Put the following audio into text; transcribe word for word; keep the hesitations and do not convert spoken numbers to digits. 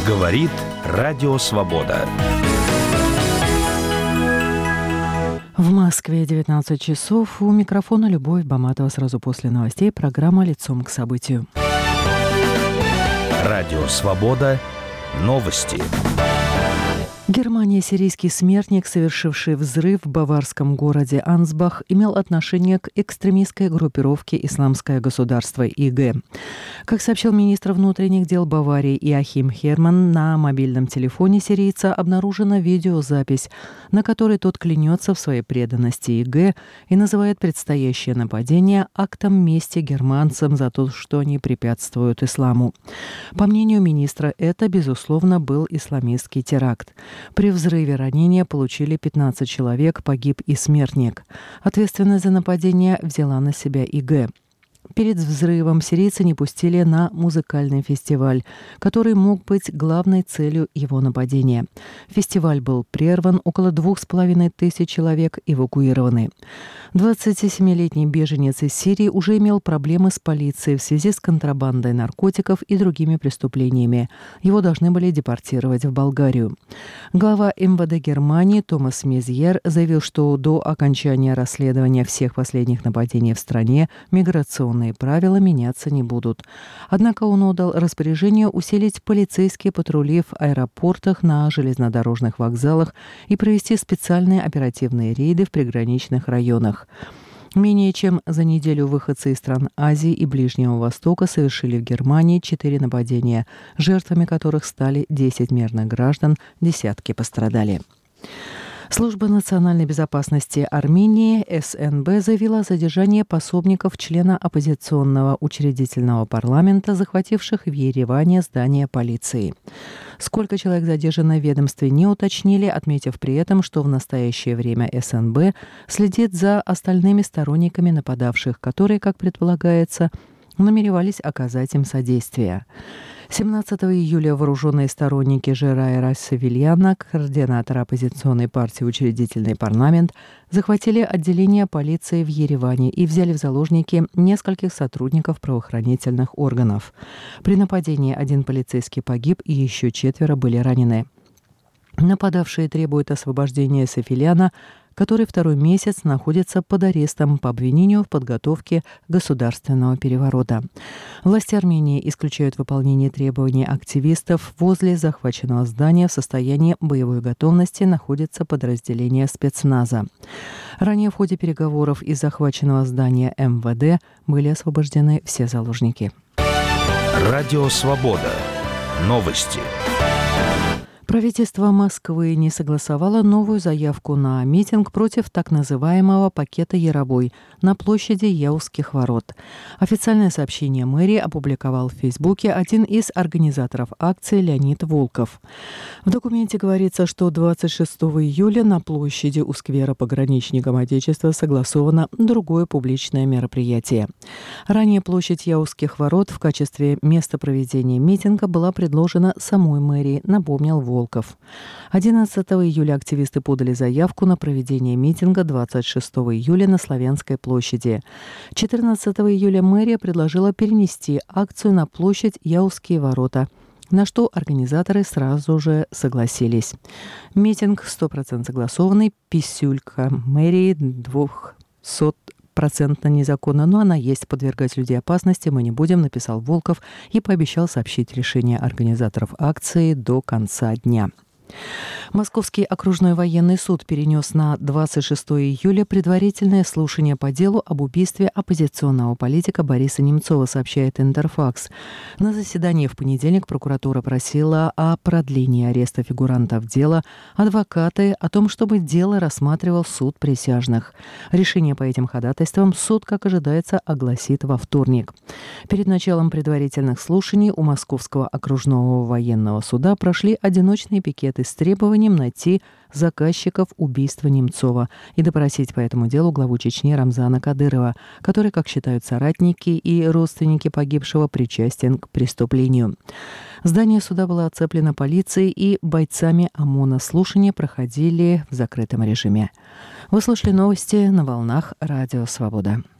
Говорит Радио Свобода. В Москве девятнадцать часов. У микрофона Любовь Баматова. Сразу после новостей программа «Лицом к событию». Радио Свобода. Новости. Германия. Сирийский смертник, совершивший взрыв в баварском городе Ансбах, имел отношение к экстремистской группировке «Исламское государство» ИГ. Как сообщил министр внутренних дел Баварии Иохим Херман, на мобильном телефоне сирийца обнаружена видеозапись, на которой тот клянется в своей преданности ИГ и называет предстоящее нападение актом мести германцам за то, что они препятствуют исламу. По мнению министра, это, безусловно, был исламистский теракт. При взрыве ранения получили пятнадцать человек, погиб и смертник. Ответственность за нападение взяла на себя ИГ. Перед взрывом сирийцы не пустили на музыкальный фестиваль, который мог быть главной целью его нападения. Фестиваль был прерван, около двух с половиной тысяч человек эвакуированы. двадцатисемилетний беженец из Сирии уже имел проблемы с полицией в связи с контрабандой наркотиков и другими преступлениями. Его должны были депортировать в Болгарию. Глава эм вэ дэ Германии Томас Мезьер заявил, что до окончания расследования всех последних нападений в стране миграционные правила меняться не будут. Однако он отдал распоряжение усилить полицейские патрули в аэропортах, на железнодорожных вокзалах и провести специальные оперативные рейды в приграничных районах. Менее чем за неделю выходцы из стран Азии и Ближнего Востока совершили в Германии четыре нападения, жертвами которых стали десять мирных граждан, десятки пострадали. Служба национальной безопасности Армении эс эн бэ заявила о задержании пособников члена оппозиционного учредительного парламента, захвативших в Ереване здание полиции. Сколько человек задержано в ведомстве, не уточнили, отметив при этом, что в настоящее время эс эн бэ следит за остальными сторонниками нападавших, которые, как предполагается, намеревались оказать им содействие. семнадцатого июля вооруженные сторонники Жерая Рассавельяна, координатора оппозиционной партии «Учредительный парламент», захватили отделение полиции в Ереване и взяли в заложники нескольких сотрудников правоохранительных органов. При нападении один полицейский погиб и еще четверо были ранены. Нападавшие требуют освобождения Сафельяна, который второй месяц находится под арестом по обвинению в подготовке государственного переворота. Власти Армении исключают выполнение требований активистов. Возле захваченного здания в состоянии боевой готовности находится подразделение спецназа. Ранее в ходе переговоров из захваченного здания эм вэ дэ были освобождены все заложники. Радио Свобода. Новости. Правительство Москвы не согласовало новую заявку на митинг против так называемого пакета Яровой на площади Яузских ворот. Официальное сообщение мэрии опубликовал в Фейсбуке один из организаторов акции Леонид Волков. В документе говорится, что двадцать шестого июля на площади у сквера пограничникам Отечества согласовано другое публичное мероприятие. Ранее площадь Яузских ворот в качестве места проведения митинга была предложена самой мэрией, напомнил Волков. одиннадцатого июля активисты подали заявку на проведение митинга двадцать шестого июля на Славянской площади. четырнадцатого июля мэрия предложила перенести акцию на площадь Яузские ворота, на что организаторы сразу же согласились. Митинг сто процентов согласованный, писюлька мэрии двухсот процентно незаконно, но она есть, подвергать людей опасности мы не будем, написал Волков и пообещал сообщить решение организаторов акции до конца дня. Московский окружной военный суд перенес на двадцать шестого июля предварительное слушание по делу об убийстве оппозиционного политика Бориса Немцова, сообщает Интерфакс. На заседании в понедельник прокуратура просила о продлении ареста фигурантов дела, адвокаты о том, чтобы дело рассматривал суд присяжных. Решение по этим ходатайствам суд, как ожидается, огласит во вторник. Перед началом предварительных слушаний у Московского окружного военного суда прошли одиночные пикеты с требованием найти заказчиков убийства Немцова и допросить по этому делу главу Чечни Рамзана Кадырова, который, как считают соратники и родственники погибшего, причастен к преступлению. Здание суда было оцеплено полицией и бойцами ОМОНа. Слушания проходили в закрытом режиме. Вы слушали новости на волнах Радио Свобода.